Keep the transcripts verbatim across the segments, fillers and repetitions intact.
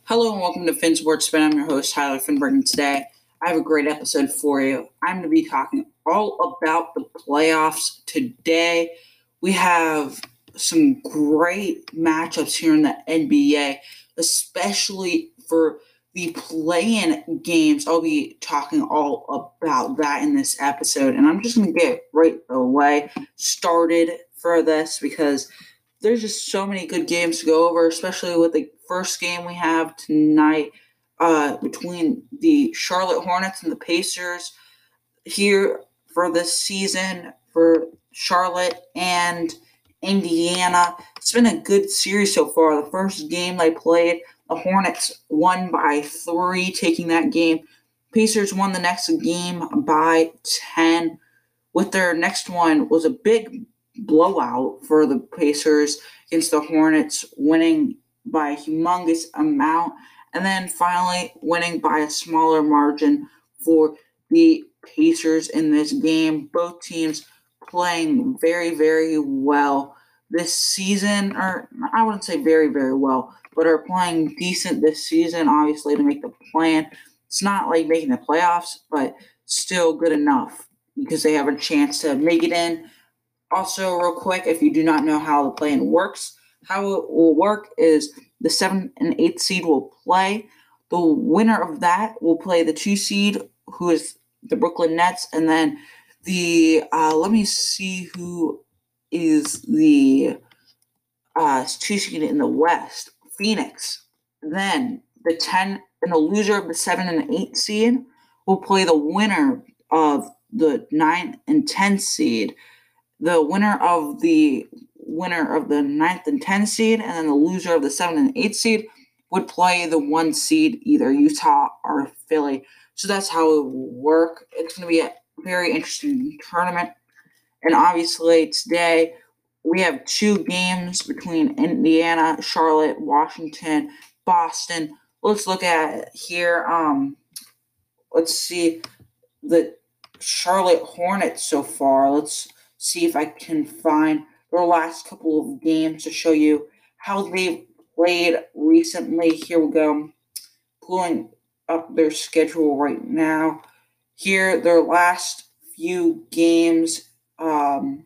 Hello and welcome to Finn Sports Spin. I'm your host, Tyler Finberg, and today I have a great episode for you. I'm going to be talking all about the playoffs today. We have some great matchups here in the N B A, especially for the play-in games. I'll be talking all about that in this episode, and I'm just going to get right away started for this because there's just so many good games to go over, especially with the first game we have tonight uh, between the Charlotte Hornets and the Pacers here for this season for Charlotte and Indiana. It's been a good series so far. The first game they played, the Hornets won by three, taking that game. Pacers won the next game by ten. With their next one was a big blowout for the Pacers against the Hornets, winning by a humongous amount, and then finally winning by a smaller margin for the Pacers in this game. Both teams playing very, very well this season, or I wouldn't say very, very well, but are playing decent this season, obviously, to make the plan. It's not like making the playoffs, but still good enough because they have a chance to make it in. Also, real quick, if you do not know how the play-in works, how it will work is the seventh and eighth seed will play. The winner of that will play the two seed, who is the Brooklyn Nets, and then the uh, let me see who is the uh, two seed in the West, Phoenix. Then the ten and the loser of the seven and eight seed will play the winner of the nine and ten seed. The winner of the winner of the ninth and tenth seed, and then the loser of the seventh and eighth seed would play the one seed, either Utah or Philly. So that's how it will work. It's going to be a very interesting tournament. And obviously today we have two games between Indiana, Charlotte, Washington, Boston. Let's look at here. Um, let's see the Charlotte Hornets so far. Let's see if I can find their last couple of games to show you how they've played recently. Here we go. Pulling up their schedule right now. Here, their last few games. Um,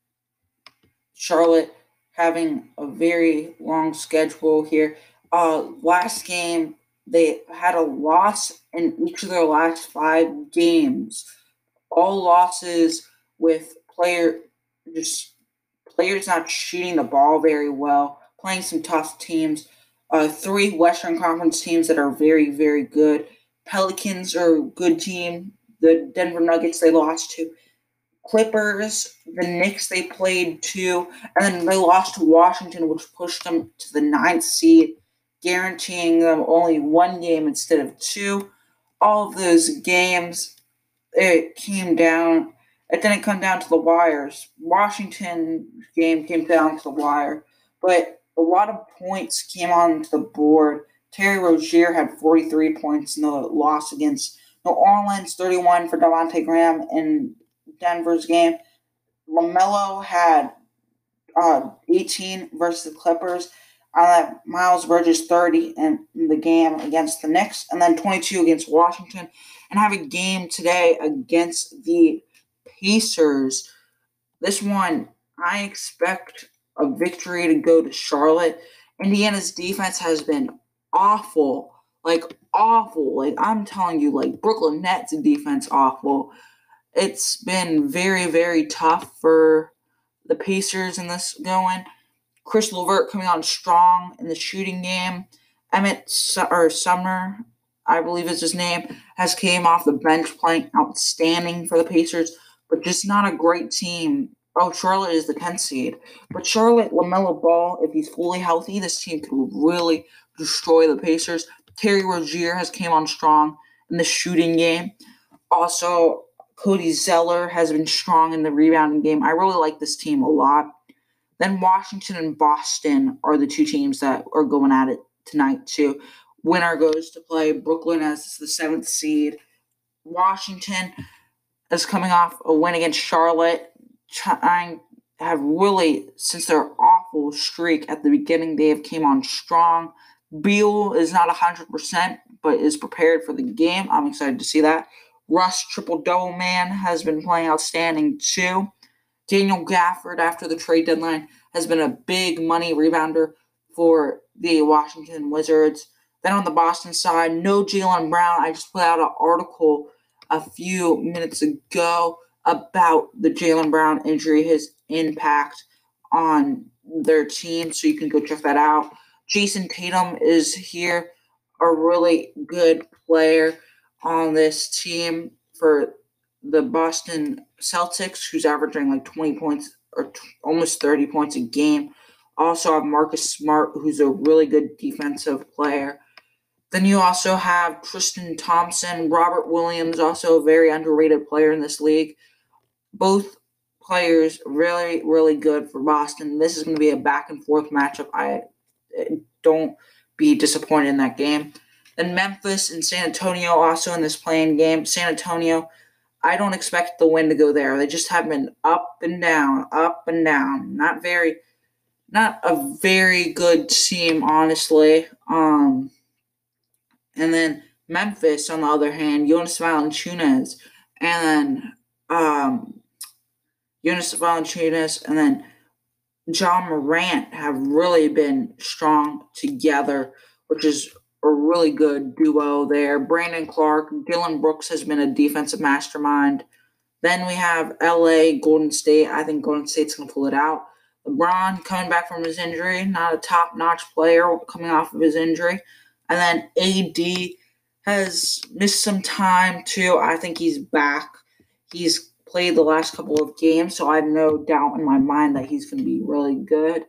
Charlotte having a very long schedule here. Uh, last game, they had a loss in each of their last five games. All losses with player just players not shooting the ball very well, playing some tough teams. Uh, three Western Conference teams that are very, very good. Pelicans are a good team. The Denver Nuggets they lost to. Clippers, the Knicks they played to, and then they lost to Washington, which pushed them to the ninth seed, guaranteeing them only one game instead of two. All of those games, it came down. It didn't come down to the wires. Washington game came down to the wire, but a lot of points came onto the board. Terry Rozier had forty-three points in the loss against New Orleans, thirty-one for Devontae Graham in Denver's game. LaMelo had uh, eighteen versus the Clippers. Uh, Miles Bridges thirty in the game against the Knicks, and then twenty-two against Washington, and have a game today against the Pacers. This one, I expect a victory to go to Charlotte. Indiana's defense has been awful, like awful. Like I'm telling you, like Brooklyn Nets defense awful. It's been very, very tough for the Pacers in this going. Chris LeVert coming on strong in the shooting game. Emmett Su- or Sumner, I believe is his name, has came off the bench playing outstanding for the Pacers, but just not a great team. Oh, Charlotte is the tenth seed. But Charlotte, LaMelo Ball, if he's fully healthy, this team could really destroy the Pacers. Terry Rozier has came on strong in the shooting game. Also, Cody Zeller has been strong in the rebounding game. I really like this team a lot. Then Washington and Boston are the two teams that are going at it tonight too. Winner goes to play Brooklyn as the seventh seed. Washington is coming off a win against Charlotte, trying have really, since their awful streak at the beginning, they have came on strong. Beal is not one hundred percent, but is prepared for the game. I'm excited to see that. Russ, triple-double man, has been playing outstanding too. Daniel Gafford, after the trade deadline, has been a big money rebounder for the Washington Wizards. Then on the Boston side, no Jaylen Brown. I just put out an article a few minutes ago about the Jaylen Brown injury, his impact on their team, so you can go check that out. Jason Tatum is here, a really good player on this team for the Boston Celtics, who's averaging like twenty points or t- almost thirty points a game. Also have Marcus Smart, who's a really good defensive player. Then you also have Tristan Thompson, Robert Williams, also a very underrated player in this league. Both players really, really good for Boston. This is going to be a back and forth matchup. I don't be disappointed in that game. Then Memphis and San Antonio also in this playing game. San Antonio, I don't expect the win to go there. They just have been up and down, up and down. Not very, not a very good team, honestly. Um, and then Memphis, on the other hand, Jonas Valanciunas, and then um, Jonas Valanciunas, and then John Morant have really been strong together, which is a really good duo there. Brandon Clark, Dylan Brooks has been a defensive mastermind. Then we have L A, Golden State. I think Golden State's going to pull it out. LeBron coming back from his injury, not a top-notch player coming off of his injury. And then A D has missed some time too. I think he's back. He's played the last couple of games, so I have no doubt in my mind that he's going to be really good.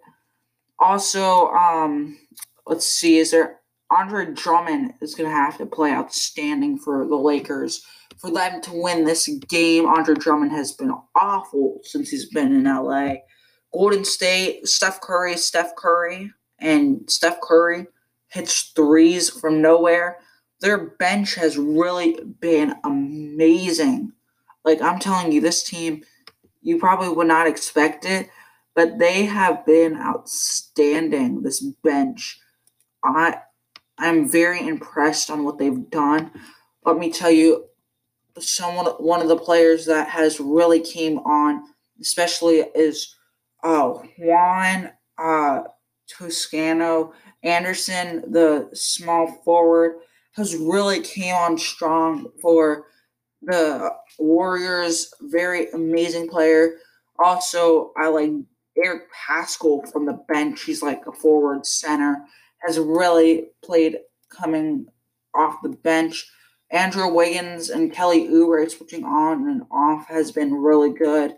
Also, um, let's see, is there Andre Drummond is going to have to play outstanding for the Lakers. For them to win this game, Andre Drummond has been awful since he's been in L A. Golden State, Steph Curry, Steph Curry, and Steph Curry hits threes from nowhere. Their bench has really been amazing. Like, I'm telling you, this team, you probably would not expect it, but they have been outstanding, this bench. I, I'm very impressed on what they've done. Let me tell you, someone, one of the players that has really came on, especially is uh, Juan uh, Toscano Anderson, the small forward, has really came on strong for the Warriors. Very amazing player. Also, I like Eric Paschall from the bench. He's like a forward center. Has really played coming off the bench. Andrew Wiggins and Kelly Oubre switching on and off has been really good.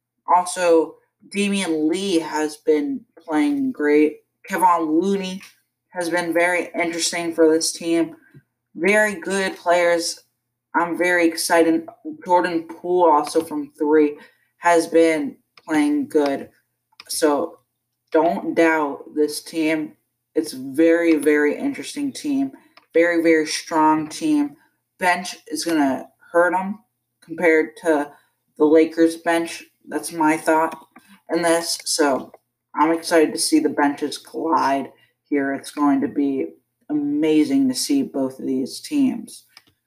Also, Damian Lee has been playing great. Kevon Looney has been very interesting for this team. Very good players. I'm very excited. Jordan Poole, also from three, has been playing good. So don't doubt this team. It's very, very interesting team. Very, very strong team. Bench is going to hurt them compared to the Lakers bench. That's my thought in this. So I'm excited to see the benches collide here. It's going to be amazing to see both of these teams.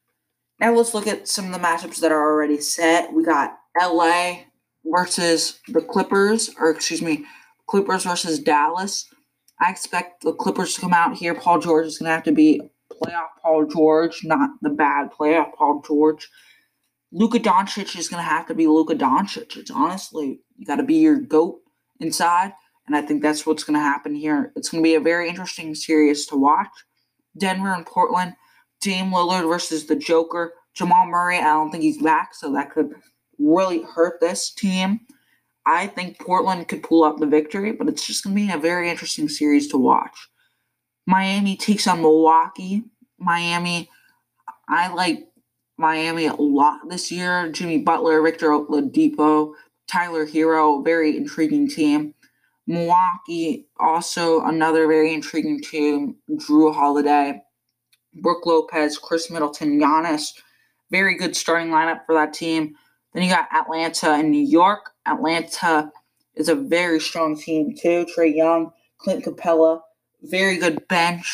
Now let's look at some of the matchups that are already set. We got L A versus the Clippers, or excuse me, Clippers versus Dallas. I expect the Clippers to come out here. Paul George is going to have to be playoff Paul George, not the bad playoff Paul George. Luka Doncic is going to have to be Luka Doncic. It's honestly, you got to be your GOAT inside, and I think that's what's going to happen here. It's going to be a very interesting series to watch. Denver and Portland, Dame Lillard versus the Joker. Jamal Murray, I don't think he's back, so that could really hurt this team. I think Portland could pull out the victory, but it's just going to be a very interesting series to watch. Miami takes on Milwaukee. Miami, I like Miami a lot this year. Jimmy Butler, Victor Oladipo, Tyler Hero, very intriguing team. Milwaukee, also another very intriguing team. Drew Holiday, Brook Lopez, Chris Middleton, Giannis. Very good starting lineup for that team. Then you got Atlanta and New York. Atlanta is a very strong team too. Trae Young, Clint Capella, very good bench.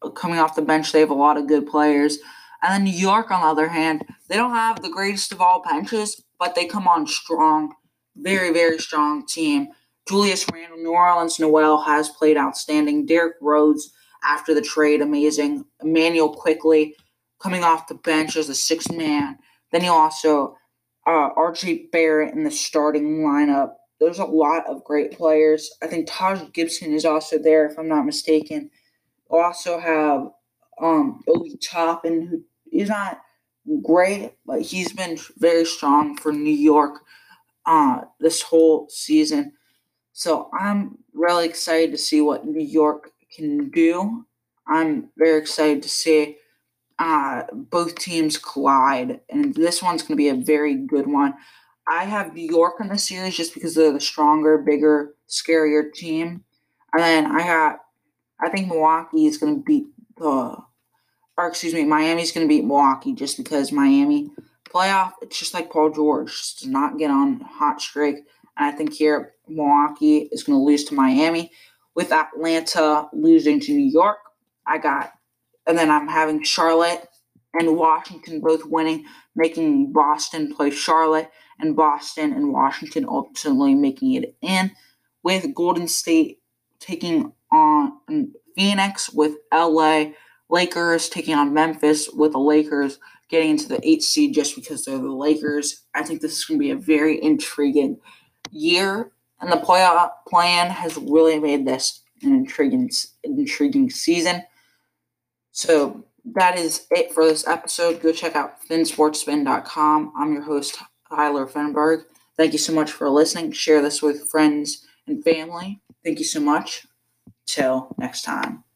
coming off the bench, they have a lot of good players. And then New York, on the other hand, they don't have the greatest of all benches, but they come on strong. Very, very strong team. Julius Randle, New Orleans Noel has played outstanding. Derrick Rose, after the trade, amazing. Emmanuel Quickly, coming off the bench as a sixth man. Then you also uh, R J Barrett in the starting lineup. There's a lot of great players. I think Taj Gibson is also there, if I'm not mistaken. We also have um, Obi Toppin, who is not great, but he's been very strong for New York uh, this whole season. So I'm really excited to see what New York can do. I'm very excited to see uh, both teams collide, and this one's going to be a very good one. I have New York in the series just because they're the stronger, bigger, scarier team, and then I got I think Milwaukee is going to beat the, or excuse me, Miami's going to beat Milwaukee just because Miami playoff. It's just like Paul George, just does not get on hot streak, and I think here Milwaukee is going to lose to Miami, with Atlanta losing to New York. I got and then I'm having Charlotte and Washington both winning, making Boston play Charlotte, and Boston and Washington ultimately making it in, with Golden State taking on Phoenix, with L A Lakers taking on Memphis, with the Lakers getting into the eighth seed just because they're the Lakers. I think this is going to be a very intriguing year, and the playoff plan has really made this an intriguing, intriguing season. So that is it for this episode. Go check out fin sports spin dot com. I'm your host, Tyler Fenberg. Thank you so much for listening. Share this with friends and family. Thank you so much. Till next time.